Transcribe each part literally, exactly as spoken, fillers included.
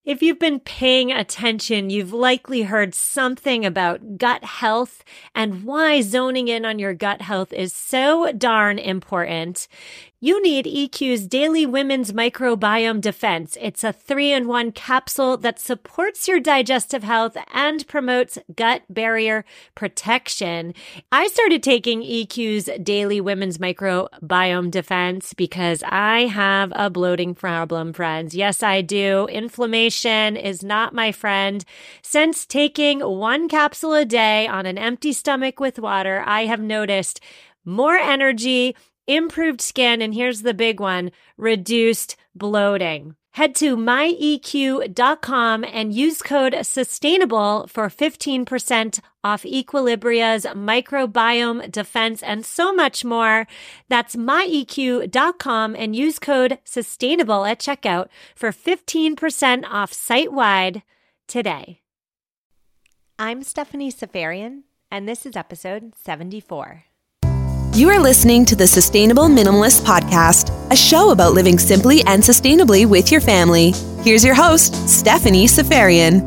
If you've been paying attention, you've likely heard something about gut health and why zoning in on your gut health is so darn important. You need E Q's Daily Women's Microbiome Defense. It's a three-in-one capsule that supports your digestive health and promotes gut barrier protection. I started taking E Q's Daily Women's Microbiome Defense because I have a bloating problem, friends. Yes, I do. Inflammation is not my friend. Since taking one capsule a day on an empty stomach with water, I have noticed more energy, improved skin, and here's the big one, reduced bloating. Head to my E Q dot com and use code SUSTAINABLE for fifteen percent off Equilibria's microbiome defense and so much more. That's my E Q dot com and use code SUSTAINABLE at checkout for fifteen percent off site-wide today. I'm Stephanie Seferian, and this is episode seventy-four. You are listening to the Sustainable Minimalist Podcast, a show about living simply and sustainably with your family. Here's your host, Stephanie Seferian.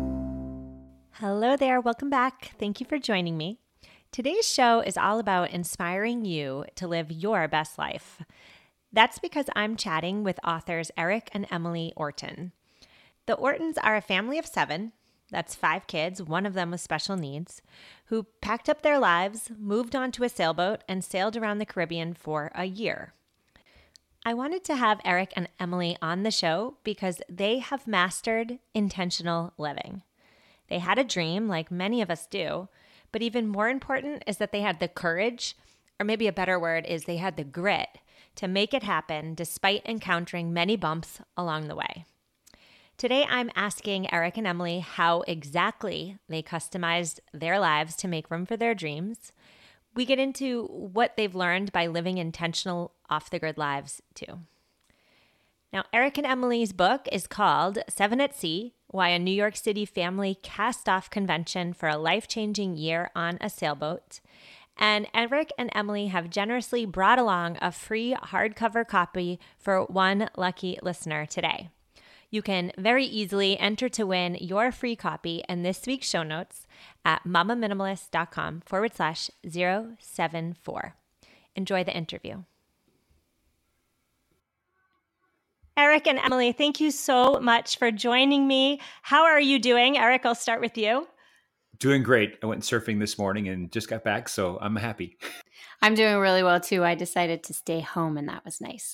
Hello there. Welcome back. Thank you for joining me. Today's show is all about inspiring you to live your best life. That's because I'm chatting with authors Eric and Emily Orton. The Ortons are a family of seven. That's five kids, one of them with special needs, who packed up their lives, moved onto a sailboat, and sailed around the Caribbean for a year. I wanted to have Eric and Emily on the show because they have mastered intentional living. They had a dream, like many of us do, but even more important is that they had the courage, or maybe a better word is they had the grit, to make it happen despite encountering many bumps along the way. Today, I'm asking Eric and Emily how exactly they customized their lives to make room for their dreams. We get into what they've learned by living intentional off-the-grid lives, too. Now, Eric and Emily's book is called Seven at Sea, Why a New York City Family Cast Off Convention for a Life-Changing Year on a Sailboat. And Eric and Emily have generously brought along a free hardcover copy for one lucky listener today. You can very easily enter to win your free copy in this week's show notes at mamaminimalist.com forward slash 074. Enjoy the interview. Eric and Emily, thank you so much for joining me. How are you doing? Eric, I'll start with you. Doing great. I went surfing this morning and just got back, so I'm happy. I'm doing really well, too. I decided to stay home, and that was nice.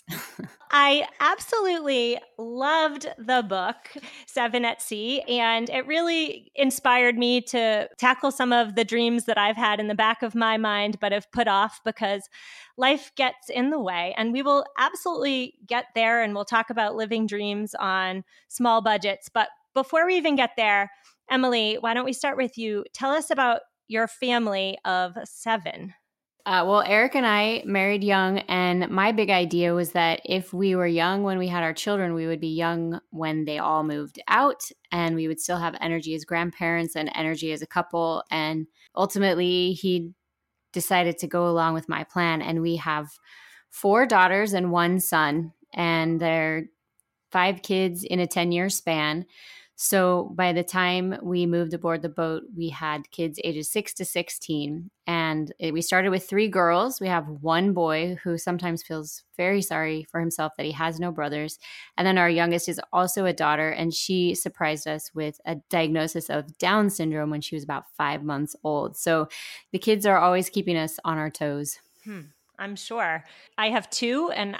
I absolutely loved the book, Seven at Sea, and it really inspired me to tackle some of the dreams that I've had in the back of my mind but have put off because life gets in the way. And we will absolutely get there, and we'll talk about living dreams on small budgets. But before we even get there, Emily, why don't we start with you? Tell us about your family of seven. Uh, well, Eric and I married young, and my big idea was that if we were young when we had our children, we would be young when they all moved out, and we would still have energy as grandparents and energy as a couple. And ultimately, he decided to go along with my plan, and we have four daughters and one son, and they're five kids in a ten-year span. So by the time we moved aboard the boat, we had kids ages six to sixteen. And it, we started with three girls. We have one boy who sometimes feels very sorry for himself that he has no brothers. And then our youngest is also a daughter, and she surprised us with a diagnosis of Down syndrome when she was about five months old. So the kids are always keeping us on our toes. Hmm, I'm sure. I have two, and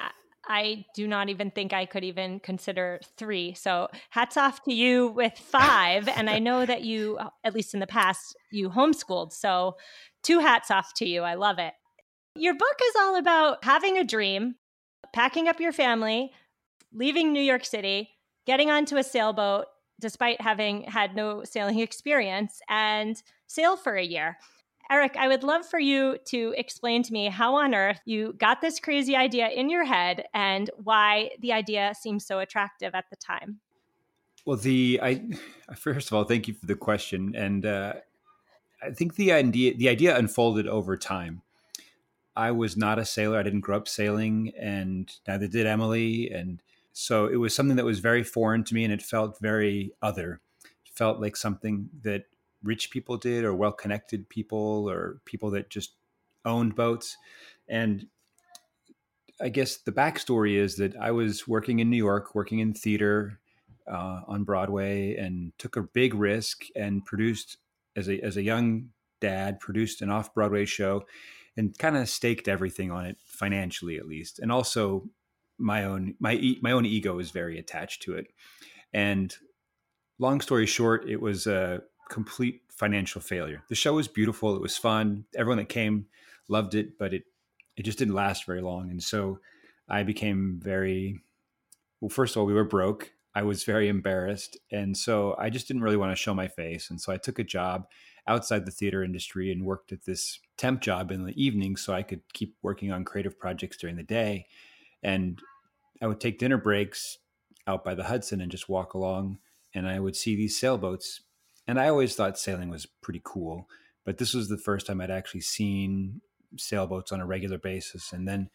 I do not even think I could even consider three. So hats off to you with five. And I know that you, at least in the past, you homeschooled. So two hats off to you. I love it. Your book is all about having a dream, packing up your family, leaving New York City, getting onto a sailboat, despite having had no sailing experience, and sail for a year. Eric, I would love for you to explain to me how on earth you got this crazy idea in your head and why the idea seems so attractive at the time. Well, the I first of all, thank you for the question, and uh, I think the idea the idea unfolded over time. I was not a sailor; I didn't grow up sailing, and neither did Emily. And So it was something that was very foreign to me, and it felt very other. It felt like something that rich people did, or well-connected people, or people that just owned boats. And I guess the backstory is that I was working in New York, working in theater uh, on Broadway, and took a big risk and produced, as a as a young dad, produced an off-Broadway show, and kind of staked everything on it, financially at least, and also my own my e- my own ego is very attached to it. And long story short, it was a complete financial failure. The show was beautiful, it was fun, everyone that came loved it, but it it just didn't last very long. And so I became very, well, first of all, we were broke. I was very embarrassed. And so I just didn't really want to show my face. And so I took a job outside the theater industry and worked at this temp job in the evening so I could keep working on creative projects during the day. And I would take dinner breaks out by the Hudson and just walk along, and I would see these sailboats. And I always thought sailing was pretty cool, but this was the first time I'd actually seen sailboats on a regular basis, and then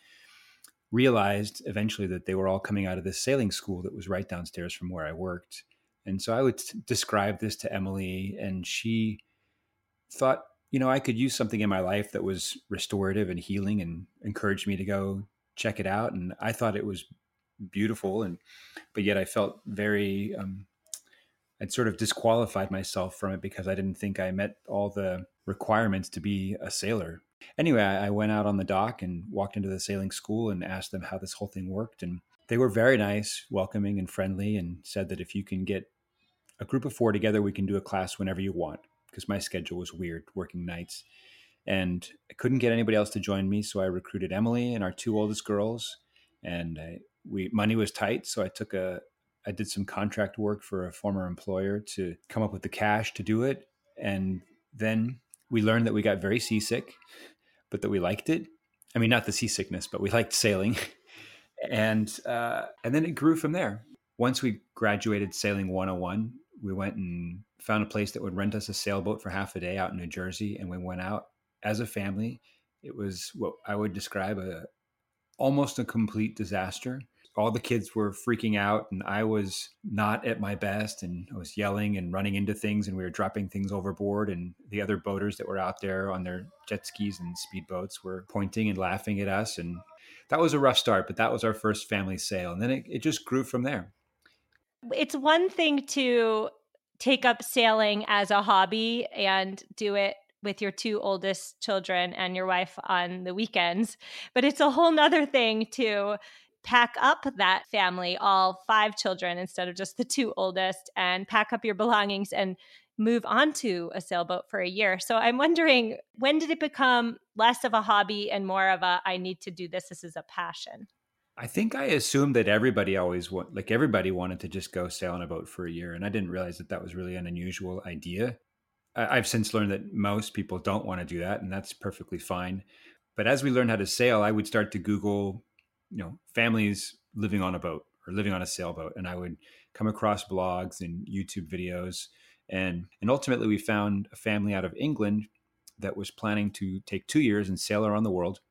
realized eventually that they were all coming out of this sailing school that was right downstairs from where I worked. And so I would t- describe this to Emily, and she thought, you know, I could use something in my life that was restorative and healing, and encouraged me to go check it out. And I thought it was beautiful, and but yet I felt very um, I'd sort of disqualified myself from it because I didn't think I met all the requirements to be a sailor. Anyway, I went out on the dock and walked into the sailing school and asked them how this whole thing worked. And they were very nice, welcoming, and friendly, and said that if you can get a group of four together, we can do a class whenever you want, because my schedule was weird, working nights. And I couldn't get anybody else to join me, so I recruited Emily and our two oldest girls. And I, we money was tight, so I took a I did some contract work for a former employer to come up with the cash to do it. And then we learned that we got very seasick, but that we liked it. I mean, not the seasickness, but we liked sailing. and uh, and then it grew from there. Once we graduated Sailing one oh one, we went and found a place that would rent us a sailboat for half a day out in New Jersey. And we went out as a family. It was what I would describe a almost a complete disaster. All the kids were freaking out, and I was not at my best, and I was yelling and running into things, and we were dropping things overboard, and the other boaters that were out there on their jet skis and speedboats were pointing and laughing at us. And that was a rough start, but that was our first family sail. And then it, it just grew from there. It's one thing to take up sailing as a hobby and do it with your two oldest children and your wife on the weekends, but it's a whole nother thing to pack up that family, all five children instead of just the two oldest, and pack up your belongings and move on to a sailboat for a year. So I'm wondering, when did it become less of a hobby and more of a, I need to do this, this is a passion? I think I assumed that everybody always want, like everybody wanted to just go sail on a boat for a year. And I didn't realize that that was really an unusual idea. I, I've since learned that most people don't want to do that, and that's perfectly fine. But as we learned how to sail, I would start to Google, you know, families living on a boat or living on a sailboat. And I would come across blogs and YouTube videos. And, and ultimately we found a family out of England that was planning to take two years and sail around the world.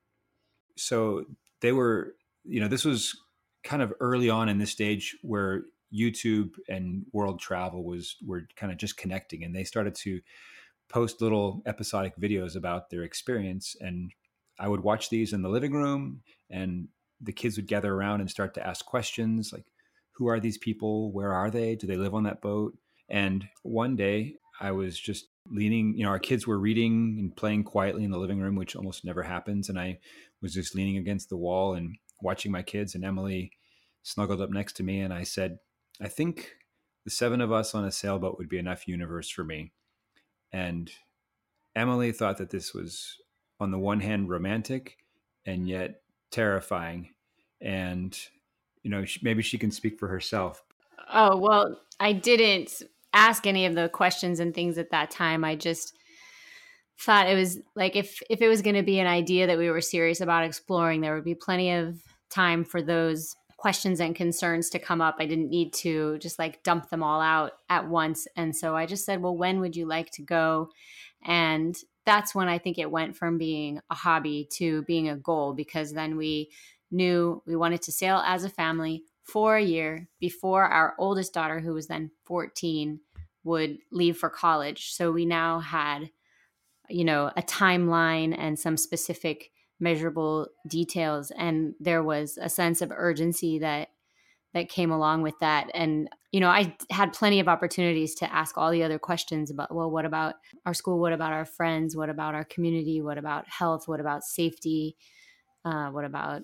So they were, you know, this was kind of early on in this stage where YouTube and world travel was, were kind of just connecting, and they started to post little episodic videos about their experience. And I would watch these in the living room, and the kids would gather around and start to ask questions like, who are these people? Where are they? Do they live on that boat? And one day I was just leaning, you know, our kids were reading and playing quietly in the living room, which almost never happens. And I was just leaning against the wall and watching my kids, and Emily snuggled up next to me. And I said, I think the seven of us on a sailboat would be enough universe for me. And Emily thought that this was, on the one hand, romantic and yet terrifying. And, you know, maybe she can speak for herself. Oh, well, I didn't ask any of the questions and things at that time. I just thought it was like, if, if it was going to be an idea that we were serious about exploring, there would be plenty of time for those questions and concerns to come up. I didn't need to just like dump them all out at once. And so I just said, well, when would you like to go? And that's when I think it went from being a hobby to being a goal, because then we knew we wanted to sail as a family for a year before our oldest daughter, who was then fourteen, would leave for college. So we now had, you know, a timeline and some specific measurable details. And there was a sense of urgency that that came along with that. And, you know, I had plenty of opportunities to ask all the other questions about, well, what about our school? What about our friends? What about our community? What about health? What about safety? Uh, what about,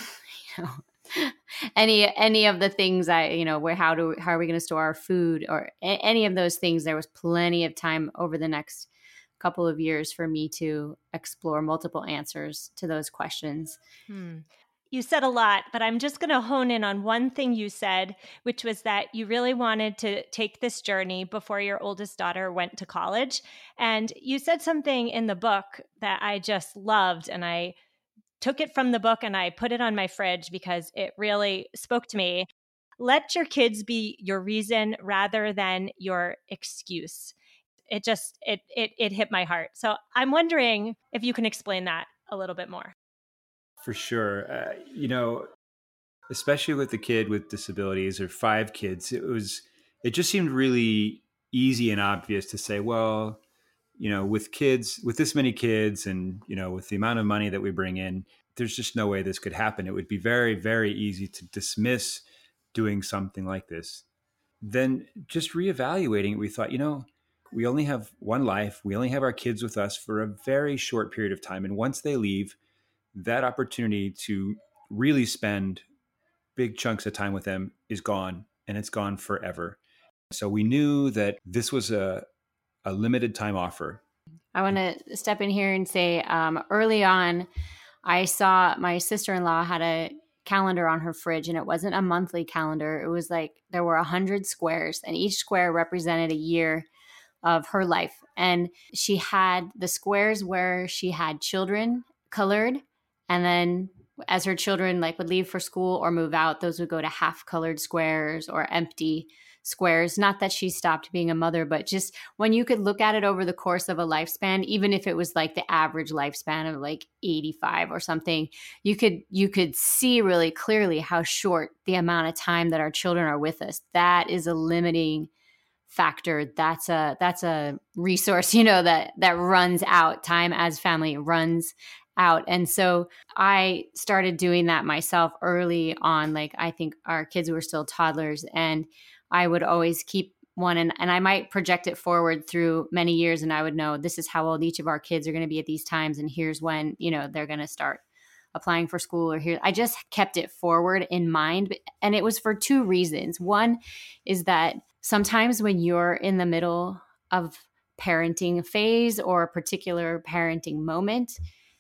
you know, any, any of the things I, you know, where, how do, how are we going to store our food or a- any of those things? There was plenty of time over the next couple of years for me to explore multiple answers to those questions. Hmm. You said a lot, but I'm just going to hone in on one thing you said, which was that you really wanted to take this journey before your oldest daughter went to college. And you said something in the book that I just loved, and I took it from the book and I put it on my fridge because it really spoke to me. Let your kids be your reason rather than your excuse. It just, it, it, it hit my heart. So I'm wondering if you can explain that a little bit more. For sure. Uh, you know, especially with the kid with disabilities or five kids, it was, it just seemed really easy and obvious to say, well, you know, with kids, with this many kids and, you know, with the amount of money that we bring in, there's just no way this could happen. It would be very, very easy to dismiss doing something like this. Then just reevaluating it, we thought, you know, we only have one life. We only have our kids with us for a very short period of time. And once they leave, that opportunity to really spend big chunks of time with them is gone, and it's gone forever. So we knew that this was a, a limited time offer. I want to step in here and say um, early on, I saw my sister-in-law had a calendar on her fridge, and it wasn't a monthly calendar. It was like there were a hundred squares, and each square represented a year of her life. And she had the squares where she had children colored, and then as her children like would leave for school or move out, those would go to half colored squares or empty squares. Not that she stopped being a mother, but just when you could look at it over the course of a lifespan, even if it was like the average lifespan of like eighty-five or something, you could you could see really clearly how short the amount of time that our children are with us. That is a limiting factor. That's a that's a resource, you know, that that runs out. Time as family runs out. And so I started doing that myself early on. Like I think our kids were still toddlers, and I would always keep one, and, and I might project it forward through many years, and I would know this is how old each of our kids are going to be at these times, and here's when, you know, they're going to start applying for school, or here. I just kept it forward in mind. And it was for two reasons. One is that sometimes when you're in the middle of parenting phase or a particular parenting moment,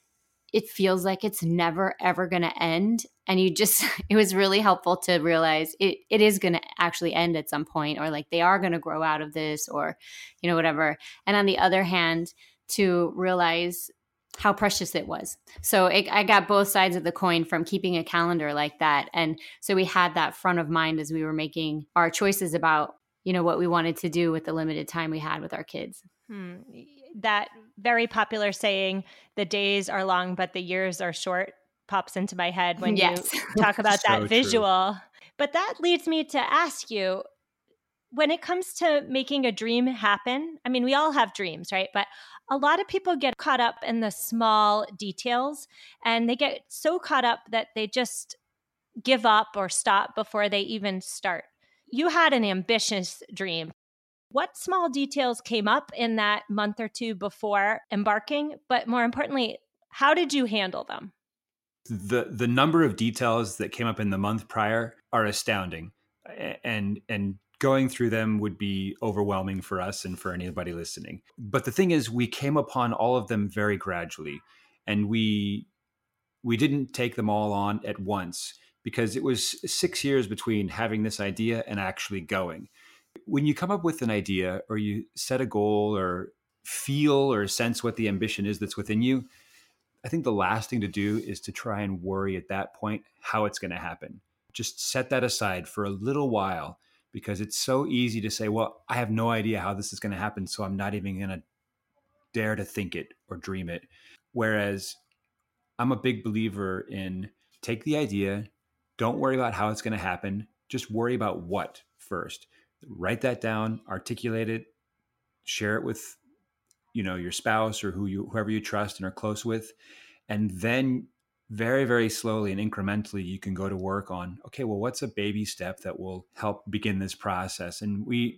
it feels like it's never, ever going to end. And you just, it was really helpful to realize it, it is going to actually end at some point, or like they are going to grow out of this, or, you know, whatever. And on the other hand, to realize how precious it was. So it, I got both sides of the coin from keeping a calendar like that. And so we had that front of mind as we were making our choices about, you know, what we wanted to do with the limited time we had with our kids. Hmm. That very popular saying, the days are long, but the years are short, pops into my head when yes. you talk about So that visual. true. But that leads me to ask you, when it comes to making a dream happen, I mean, we all have dreams, right? But a lot of people get caught up in the small details, and they get so caught up that they just give up or stop before they even start. You had an ambitious dream. What small details came up in that month or two before embarking? But more importantly, how did you handle them? The the number of details that came up in the month prior are astounding. And and going through them would be overwhelming for us and for anybody listening. But the thing is, we came upon all of them very gradually, and we we didn't take them all on at once, because it was six years between having this idea and actually going. When you come up with an idea, or you set a goal, or feel or sense what the ambition is that's within you, I think the last thing to do is to try and worry at that point how it's going to happen. Just set that aside for a little while, because it's so easy to say, well, I have no idea how this is going to happen, so I'm not even going to dare to think it or dream it. Whereas I'm a big believer in take the idea, don't worry about how it's going to happen, just worry about what first. Write that down, articulate it, share it with, you know, your spouse or who you, whoever you trust and are close with. And then very, very slowly and incrementally, you can go to work on, okay, well, what's a baby step that will help begin this process? And we,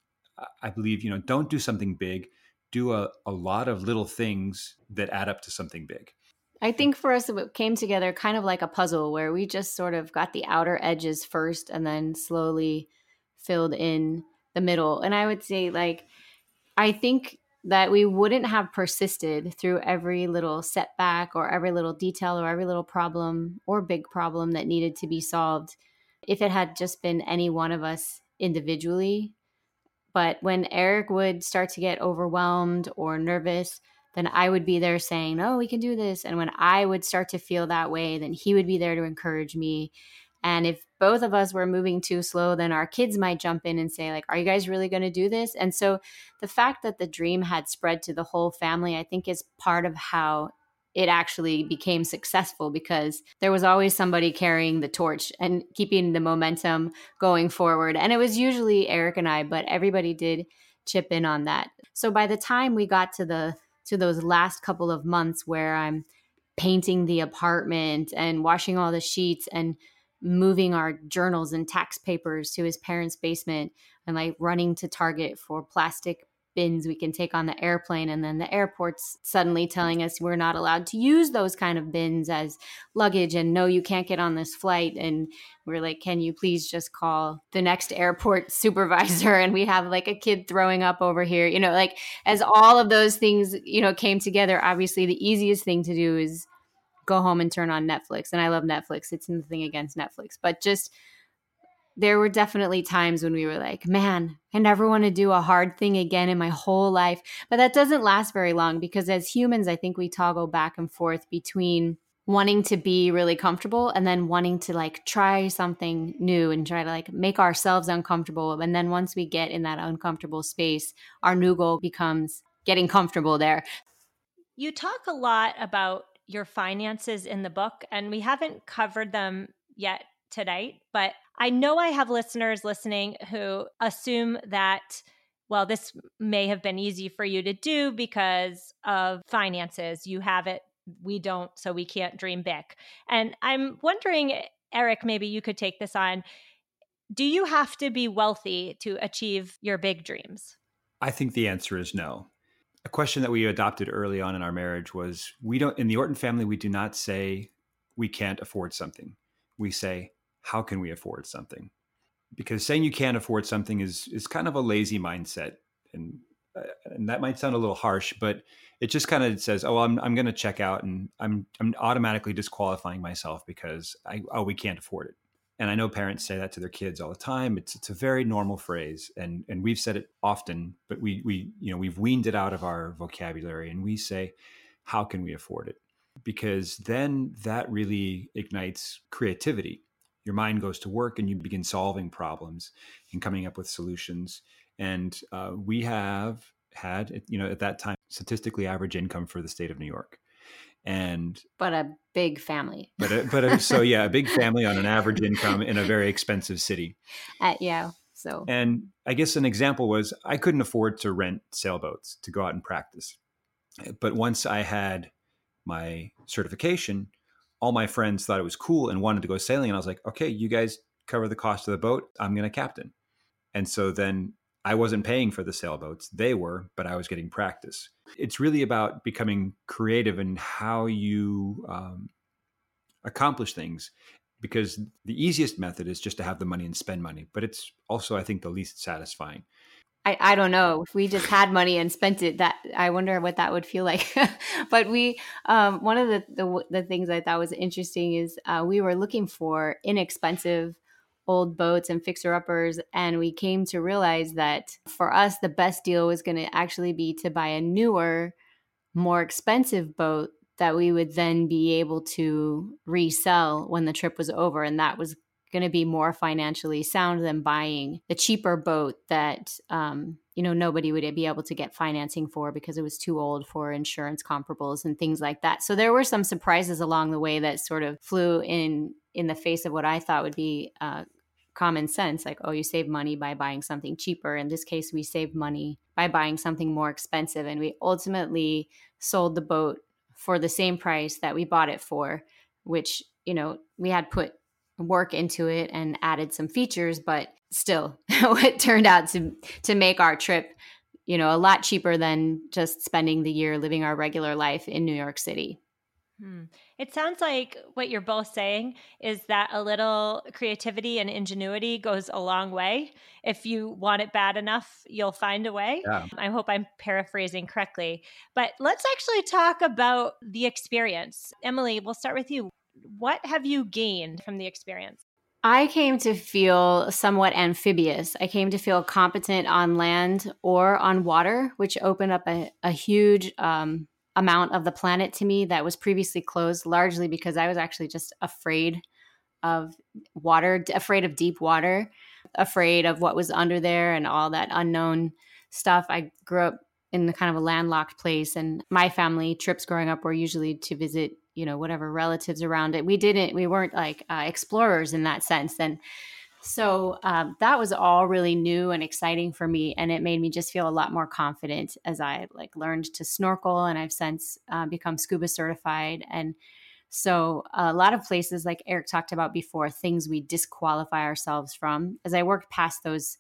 I believe, you know, don't do something big, do a, a lot of little things that add up to something big. I think for us, it came together kind of like a puzzle where we just sort of got the outer edges first and then slowly filled in the middle. And I would say, like, I think that we wouldn't have persisted through every little setback or every little detail or every little problem or big problem that needed to be solved if it had just been any one of us individually. But when Eric would start to get overwhelmed or nervous, then I would be there saying, no, we can do this. And when I would start to feel that way, then he would be there to encourage me. And if both of us were moving too slow, then our kids might jump in and say, like, are you guys really going to do this? And so the fact that the dream had spread to the whole family, I think is part of how it actually became successful, because there was always somebody carrying the torch and keeping the momentum going forward. And it was usually Eric and I, but everybody did chip in on that. So by the time we got to the to those last couple of months where I'm painting the apartment and washing all the sheets and moving our journals and tax papers to his parents' basement and like running to Target for plastic bins we can take on the airplane, and then the airport's suddenly telling us we're not allowed to use those kind of bins as luggage, and no, you can't get on this flight. And we're like, can you please just call the next airport supervisor? And we have like a kid throwing up over here, you know, like as all of those things, you know, came together, obviously the easiest thing to do is go home and turn on Netflix. And I love Netflix. It's nothing against Netflix, but just there were definitely times when we were like, man, I never want to do a hard thing again in my whole life. But that doesn't last very long, because as humans, I think we toggle back and forth between wanting to be really comfortable and then wanting to like try something new and try to like make ourselves uncomfortable. And then once we get in that uncomfortable space, our new goal becomes getting comfortable there. You talk a lot about your finances in the book, and we haven't covered them yet tonight, but I know I have listeners listening who assume that, well, this may have been easy for you to do because of finances. You have it, we don't, so we can't dream big. And I'm wondering, Eric, maybe you could take this on. Do you have to be wealthy to achieve your big dreams? I think the answer is no. A question that we adopted early on in our marriage was, we don't, in the Orton family, we do not say we can't afford something. We say, how can we afford something? Because saying you can't afford something is is kind of a lazy mindset. And uh, and that might sound a little harsh, but it just kind of says, oh, I'm I'm going to check out, and I'm I'm automatically disqualifying myself because I oh, we can't afford it. And I know parents say that to their kids all the time. It's it's a very normal phrase, and and we've said it often, but we we you know we've weaned it out of our vocabulary, and we say, how can we afford it? Because then that really ignites creativity. Your mind goes to work and you begin solving problems and coming up with solutions. And uh, we have had, you know, at that time, statistically average income for the state of New York. And but a big family. But a, but a, so yeah, a big family on an average income in a very expensive city. Uh, yeah. So. And I guess an example was, I couldn't afford to rent sailboats to go out and practice. But once I had my certification, all my friends thought it was cool and wanted to go sailing. And I was like, okay, you guys cover the cost of the boat. I'm going to captain. And so then I wasn't paying for the sailboats. They were, but I was getting practice. It's really about becoming creative in how you um, accomplish things, because the easiest method is just to have the money and spend money. But it's also, I think, the least satisfying. I, I don't know if we just had money and spent it, that I wonder what that would feel like. But we, um, one of the, the, the things I thought was interesting is uh, we were looking for inexpensive old boats and fixer-uppers. And we came to realize that for us, the best deal was going to actually be to buy a newer, more expensive boat that we would then be able to resell when the trip was over. And that was going to be more financially sound than buying the cheaper boat that, um, you know, nobody would be able to get financing for because it was too old for insurance comparables and things like that. So there were some surprises along the way that sort of flew in, in the face of what I thought would be uh, common sense, like, oh, you save money by buying something cheaper. In this case, we saved money by buying something more expensive. And we ultimately sold the boat for the same price that we bought it for, which, you know, we had put work into it and added some features, but still it turned out to to make our trip, you know, a lot cheaper than just spending the year living our regular life in New York City. Hmm. It sounds like what you're both saying is that a little creativity and ingenuity goes a long way. If you want it bad enough, you'll find a way. Yeah. I hope I'm paraphrasing correctly. But let's actually talk about the experience. Emily, we'll start with you. What have you gained from the experience? I came to feel somewhat amphibious. I came to feel competent on land or on water, which opened up a, a huge um, amount of the planet to me that was previously closed, largely because I was actually just afraid of water, afraid of deep water, afraid of what was under there and all that unknown stuff. I grew up in kind of a landlocked place, and my family trips growing up were usually to visit, you know, whatever relatives around it. We didn't, we weren't like uh, explorers in that sense. And so um, that was all really new and exciting for me. And it made me just feel a lot more confident as I like learned to snorkel, and I've since uh, become scuba certified. And so a lot of places, like Eric talked about before, things we disqualify ourselves from. As I worked past those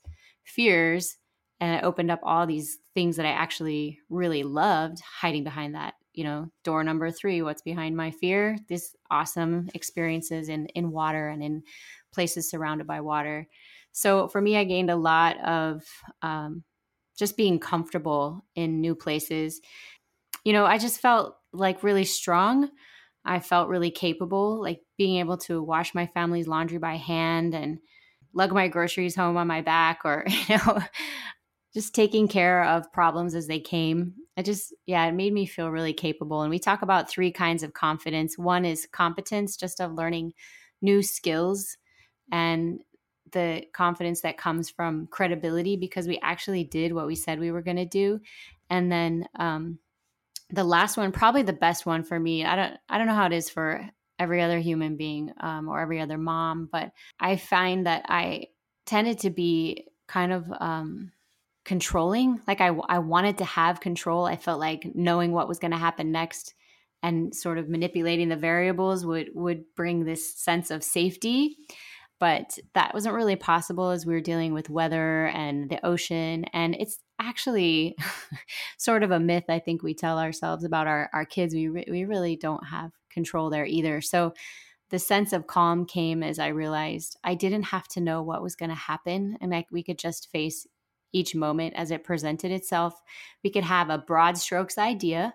fears and it opened up all these things that I actually really loved, hiding behind that, you know, door number three, what's behind my fear? These awesome experiences in, in water and in places surrounded by water. So for me, I gained a lot of um, just being comfortable in new places. You know, I just felt like really strong. I felt really capable, like being able to wash my family's laundry by hand and lug my groceries home on my back, or, you know, just taking care of problems as they came. It just, yeah, it made me feel really capable. And we talk about three kinds of confidence. One is competence, just of learning new skills, and the confidence that comes from credibility because we actually did what we said we were going to do. And then um, the last one, probably the best one for me, I don't, I don't know how it is for every other human being um, or every other mom, but I find that I tended to be kind of um, controlling. Like I, I wanted to have control. I felt like knowing what was going to happen next and sort of manipulating the variables would, would bring this sense of safety. But that wasn't really possible as we were dealing with weather and the ocean. And it's actually sort of a myth I think we tell ourselves about our, our kids. We, re- we really don't have control there either. So the sense of calm came as I realized I didn't have to know what was going to happen, and like we could just face each moment as it presented itself. We could have a broad strokes idea,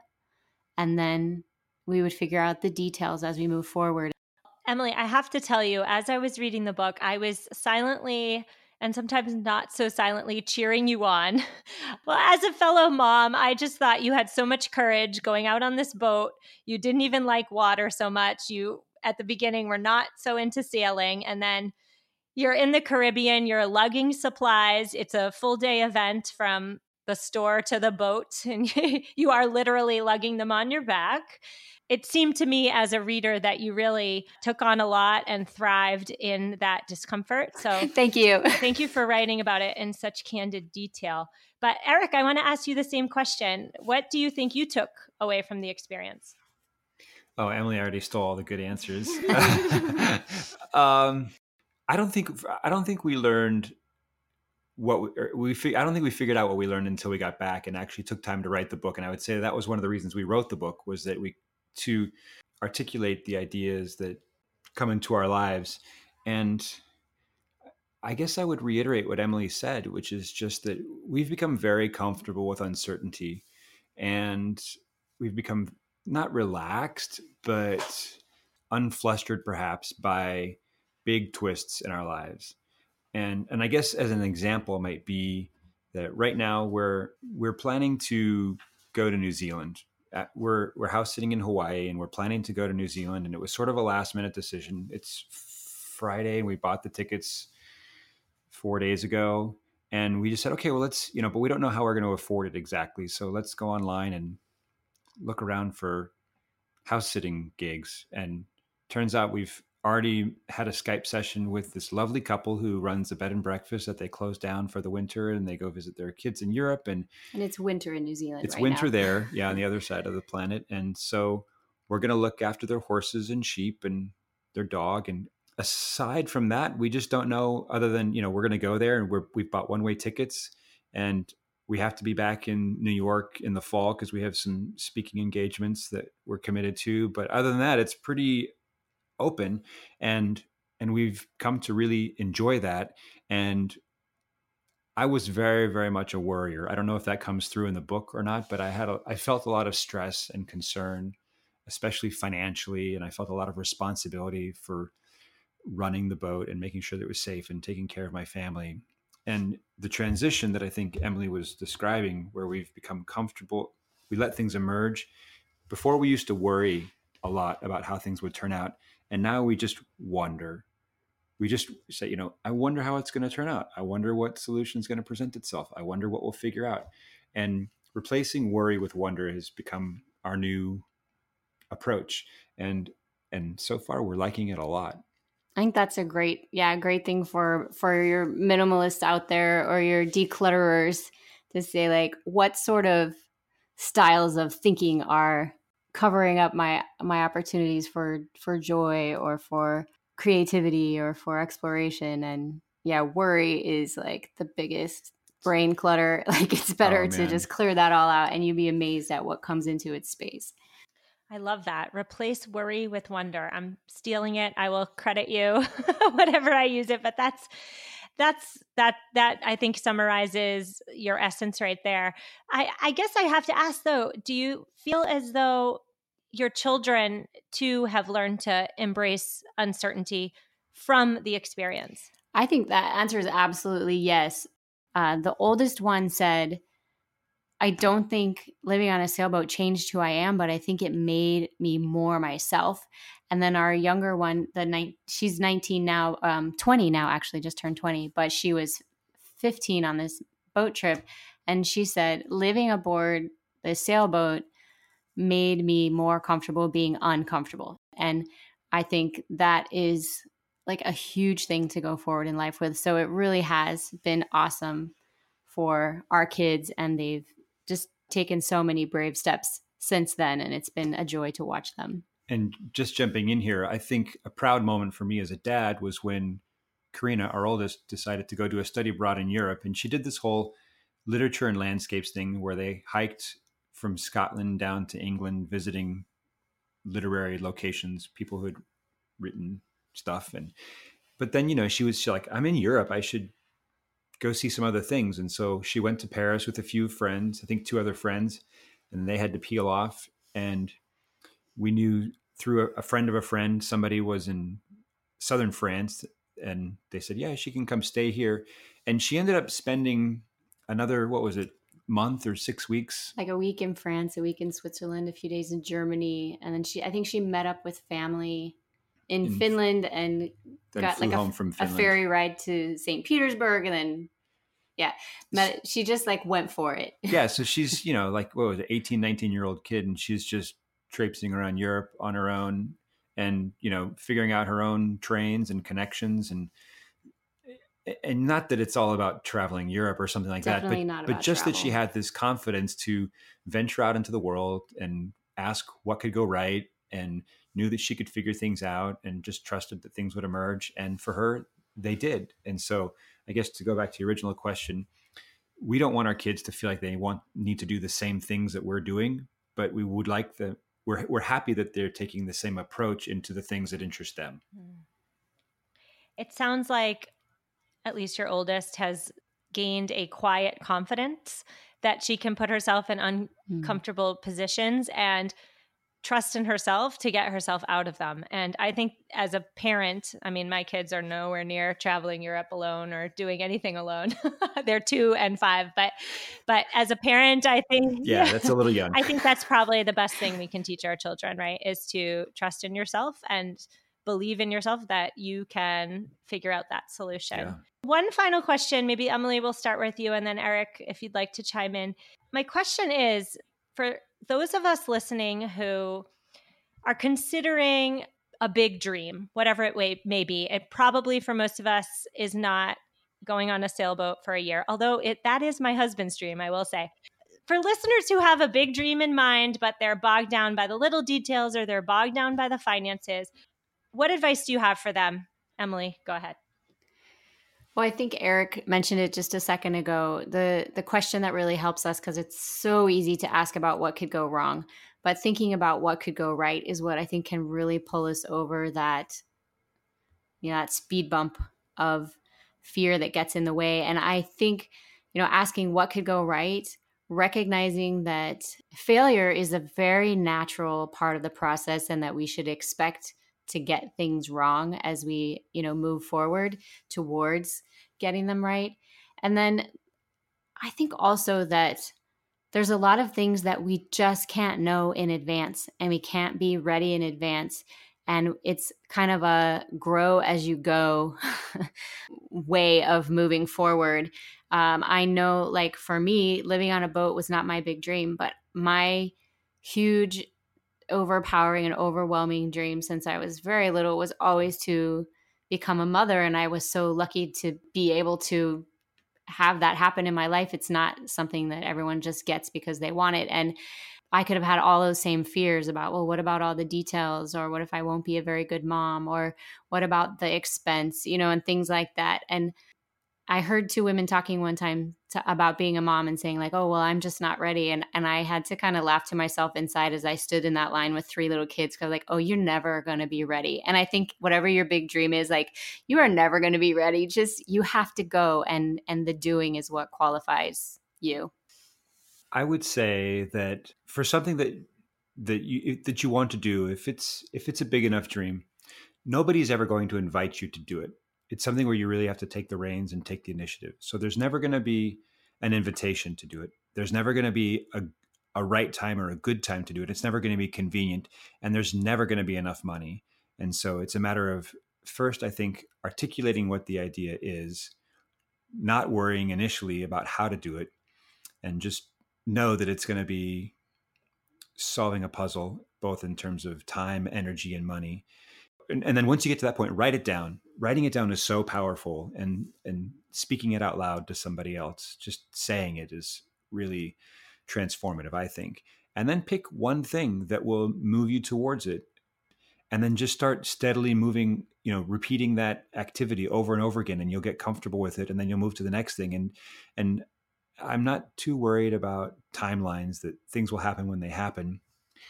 and then we would figure out the details as we move forward. Emily, I have to tell you, as I was reading the book, I was silently and sometimes not so silently cheering you on. Well, as a fellow mom, I just thought you had so much courage going out on this boat. You didn't even like water so much. You, at the beginning, were not so into sailing. And then you're in the Caribbean, you're lugging supplies. It's a full day event from the store to the boat, and you are literally lugging them on your back. It seemed to me as a reader that you really took on a lot and thrived in that discomfort. So thank you. Thank you for writing about it in such candid detail. But Eric, I want to ask you the same question. What do you think you took away from the experience? Oh, Emily already stole all the good answers. um, I don't think I don't think we learned what we, we fig- I don't think we figured out what we learned until we got back and actually took time to write the book. And I would say that was one of the reasons we wrote the book, was that we to articulate the ideas that come into our lives. And I guess I would reiterate what Emily said, which is just that we've become very comfortable with uncertainty, and we've become not relaxed, but unflustered perhaps by big twists in our lives. And and I guess as an example might be that right now we're we're planning to go to New Zealand. At, we're we're house sitting in Hawaii, and we're planning to go to New Zealand. And it was sort of a last minute decision. It's Friday, and we bought the tickets four days ago, and we just said, okay, well, let's, you know, but we don't know how we're going to afford it exactly. So let's go online and look around for house sitting gigs. And turns out we've already had a Skype session with this lovely couple who runs a bed and breakfast that they close down for the winter, and they go visit their kids in Europe. And and it's winter in New Zealand. It's right winter now. there, yeah, on the other side of the planet. And so we're going to look after their horses and sheep and their dog. And aside from that, we just don't know, other than, you know, we're going to go there, and we're, we've bought one-way tickets, and we have to be back in New York in the fall because we have some speaking engagements that we're committed to. But other than that, it's pretty open, and and we've come to really enjoy that. And I was very, very much a worrier. I don't know if that comes through in the book or not, but I had a, I felt a lot of stress and concern, especially financially, and I felt a lot of responsibility for running the boat and making sure that it was safe and taking care of my family. And the transition that I think Emily was describing, where we've become comfortable, we let things emerge. Before, we used to worry a lot about how things would turn out, and now we just wonder. We just say, you know, I wonder how it's going to turn out. I wonder what solution is going to present itself. I wonder what we'll figure out. And replacing worry with wonder has become our new approach. And and so far, we're liking it a lot. I think that's a great, yeah, great thing for for your minimalists out there or your declutterers to say, like, what sort of styles of thinking are covering up my my opportunities for for joy or for creativity or for exploration. And yeah, worry is like the biggest brain clutter. Like, it's better Oh, to man. just clear that all out, and you'd be amazed at what comes into its space. I love that. Replace worry with wonder. I'm stealing it. I will credit you whatever I use it, but that's that's that that I think summarizes your essence right there. I I guess I have to ask though, do you feel as though your children too have learned to embrace uncertainty from the experience? I think that answer is absolutely yes. Uh, the oldest one said, I don't think living on a sailboat changed who I am, but I think it made me more myself. And then our younger one, the ni- she's nineteen now, um, twenty now, actually just turned twenty, but she was fifteen on this boat trip. And she said, living aboard the sailboat made me more comfortable being uncomfortable. And I think that is like a huge thing to go forward in life with. So it really has been awesome for our kids, and they've just taken so many brave steps since then, and it's been a joy to watch them. And just jumping in here, I think a proud moment for me as a dad was when Karina, our oldest, decided to go do a study abroad in Europe. And she did this whole literature and landscapes thing where they hiked from Scotland down to England, visiting literary locations, people who had written stuff. And but then, you know, she was she like, I'm in Europe, I should go see some other things. And so she went to Paris with a few friends, I think two other friends, and they had to peel off. And we knew through a, a friend of a friend, somebody was in southern France, and they said, yeah, she can come stay here. And she ended up spending another, what was it, month or six weeks? Like a week in France, a week in Switzerland, a few days in Germany. And then she, I think she met up with family in, in Finland and got like a, a ferry ride to Saint Petersburg. And then, yeah, met, she just like went for it. Yeah. So she's, you know, like, what was it, eighteen, nineteen year old kid. And she's just traipsing around Europe on her own and, you know, figuring out her own trains and connections. And, and not that it's all about traveling Europe or something like Definitely that, but, not but about just travel. that she had this confidence to venture out into the world and ask what could go right, and knew that she could figure things out, and just trusted that things would emerge. And for her, they did. And so I guess to go back to your original question, we don't want our kids to feel like they want need to do the same things that we're doing, but we would like the, we're, we're happy that they're taking the same approach into the things that interest them. It sounds like at least your oldest has gained a quiet confidence that she can put herself in uncomfortable mm. positions and trust in herself to get herself out of them. And I think as a parent, I mean, my kids are nowhere near traveling Europe alone or doing anything alone. They're two and five, but, but as a parent, I think, yeah, yeah, that's a little young. I think that's probably the best thing we can teach our children, right? Is to trust in yourself and believe in yourself that you can figure out that solution. Yeah. One final question, maybe Emily, we'll start with you, and then Eric, if you'd like to chime in. My question is, for those of us listening who are considering a big dream, whatever it may, may be. It probably for most of us is not going on a sailboat for a year, although it that is my husband's dream, I will say. For listeners who have a big dream in mind, but they're bogged down by the little details or they're bogged down by the finances, what advice do you have for them? Emily, go ahead. Well, I think Eric mentioned it just a second ago. The the question that really helps us, because it's so easy to ask about what could go wrong, but thinking about what could go right is what I think can really pull us over that, you know, that speed bump of fear that gets in the way. And I think, you know, asking what could go right, recognizing that failure is a very natural part of the process and that we should expect to get things wrong as we, you know, move forward towards getting them right. And then I think also that there's a lot of things that we just can't know in advance and we can't be ready in advance. And it's kind of a grow as you go way of moving forward. Um, I know, like for me, living on a boat was not my big dream, but my huge, overpowering and overwhelming dream since I was very little was always to become a mother. And I was so lucky to be able to have that happen in my life. It's not something that everyone just gets because they want it. And I could have had all those same fears about, well, what about all the details? Or what if I won't be a very good mom? Or what about the expense, you know, and things like that. And I heard two women talking one time to, about being a mom and saying like, oh, well, I'm just not ready. And and I had to kind of laugh to myself inside as I stood in that line with three little kids because like, oh, you're never going to be ready. And I think whatever your big dream is, like, you are never going to be ready. Just you have to go, and and the doing is what qualifies you. I would say that for something that that you that you want to do, if it's if it's a big enough dream, nobody's ever going to invite you to do it. It's something where you really have to take the reins and take the initiative. So there's never going to be an invitation to do it. There's never going to be a, a right time or a good time to do it. It's never going to be convenient, and there's never going to be enough money. And so it's a matter of, first, I think, articulating what the idea is, not worrying initially about how to do it, and just know that it's going to be solving a puzzle, both in terms of time, energy, and money. And, and then once you get to that point, write it down. Writing it down is so powerful, and and speaking it out loud to somebody else, just saying it is really transformative, I think. And then pick one thing that will move you towards it, and then just start steadily moving, you know, repeating that activity over and over again, and you'll get comfortable with it, and then you'll move to the next thing. And and I'm not too worried about timelines, that things will happen when they happen.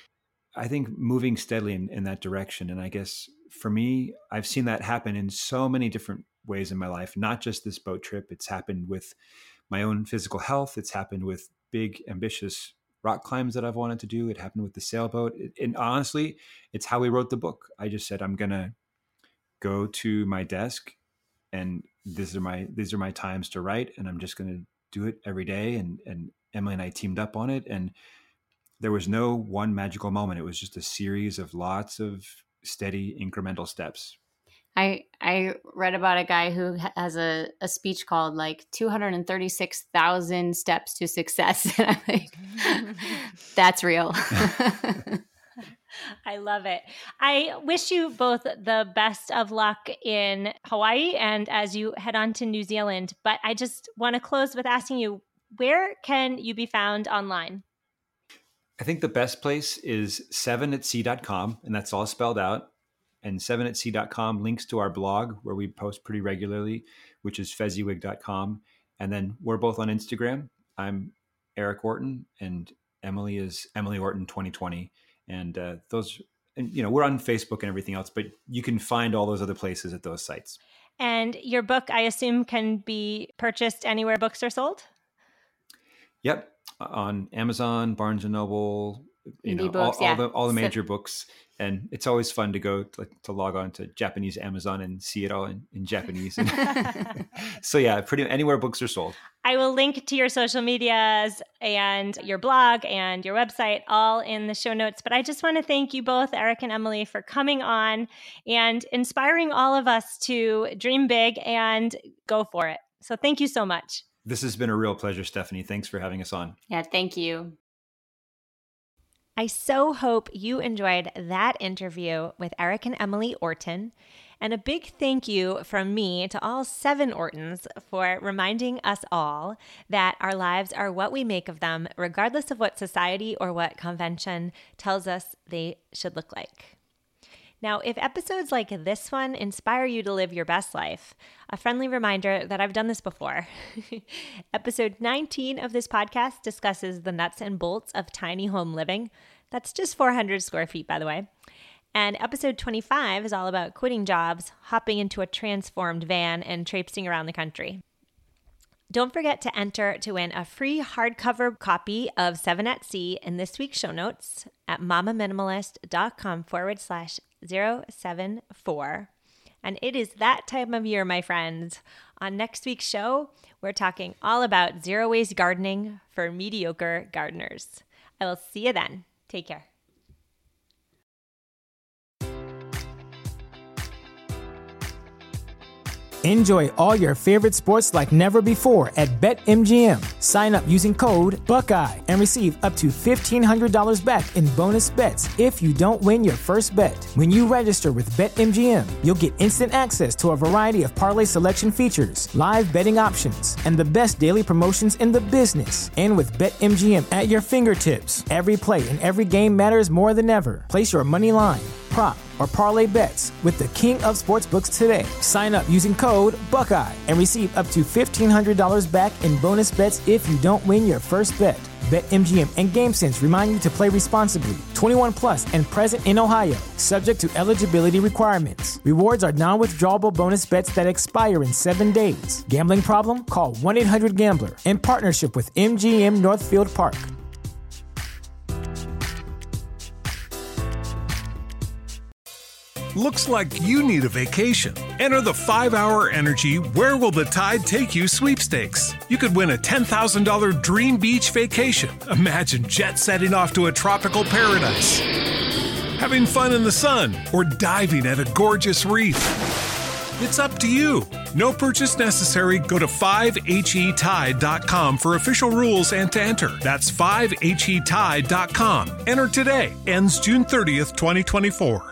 I think moving steadily in, in that direction. And I guess for me, I've seen that happen in so many different ways in my life, not just this boat trip. It's happened with my own physical health. It's happened with big, ambitious rock climbs that I've wanted to do. It happened with the sailboat. It, and honestly, it's how we wrote the book. I just said, I'm going to go to my desk, and these are my, these are my times to write. And I'm just going to do it every day. And, and Emily and I teamed up on it. And there was no one magical moment. It was just a series of lots of steady incremental steps. I I read about a guy who has a, a speech called like two hundred thirty-six thousand steps to success. And I'm like, that's real. I love it. I wish you both the best of luck in Hawaii and as you head on to New Zealand. But I just want to close with asking you, where can you be found online? I think the best place is seven at sea dot com, and that's all spelled out. And seven at sea dot com links to our blog where we post pretty regularly, which is fezziwig dot com. And then we're both on Instagram. I'm Eric Orton, and Emily is Emily Orton twenty twenty. And uh, those, and you know, we're on Facebook and everything else, but you can find all those other places at those sites. And your book, I assume, can be purchased anywhere books are sold? Yep. On Amazon, Barnes and Noble, you Indie know, books, all, all yeah. the all the major books. And it's always fun to go to, to log on to Japanese Amazon and see it all in, in Japanese. So yeah, pretty anywhere books are sold. I will link to your social medias and your blog and your website all in the show notes. But I just want to thank you both, Eric and Emily, for coming on and inspiring all of us to dream big and go for it. So thank you so much. This has been a real pleasure, Stephanie. Thanks for having us on. Yeah, thank you. I so hope you enjoyed that interview with Eric and Emily Orton. And a big thank you from me to all seven Ortons for reminding us all that our lives are what we make of them, regardless of what society or what convention tells us they should look like. Now, if episodes like this one inspire you to live your best life, a friendly reminder that I've done this before. Episode nineteen of this podcast discusses the nuts and bolts of tiny home living. That's just four hundred square feet, by the way. And episode twenty-five is all about quitting jobs, hopping into a transformed van, and traipsing around the country. Don't forget to enter to win a free hardcover copy of Seven at Sea in this week's show notes at mamaminimalist.com forward slash 074. And it is that time of year, my friends. On next week's show, we're talking all about zero-waste gardening for mediocre gardeners. I will see you then. Take care. Enjoy all your favorite sports like never before at BetMGM. Sign up using code Buckeye and receive up to fifteen hundred dollars back in bonus bets if you don't win your first bet. When you register with BetMGM, you'll get instant access to a variety of parlay selection features, live betting options, and the best daily promotions in the business. And with BetMGM at your fingertips, every play and every game matters more than ever. Place your money line, prop, or parlay bets with the king of sportsbooks today. Sign up using code Buckeye and receive up to fifteen hundred dollars back in bonus bets if you don't win your first bet. BetMGM and GameSense remind you to play responsibly. twenty-one plus and present in Ohio, subject to eligibility requirements. Rewards are non-withdrawable bonus bets that expire in seven days. Gambling problem? Call one eight hundred gambler in partnership with M G M Northfield Park. Looks like you need a vacation. Enter the five hour Energy Where Will the Tide Take You sweepstakes. You could win a ten thousand dollars dream beach vacation. Imagine jet setting off to a tropical paradise, having fun in the sun, or diving at a gorgeous reef. It's up to you. No purchase necessary. Go to five H E tide dot com for official rules and to enter. That's five H E tide dot com. Enter today. Ends June thirtieth, twenty twenty-four.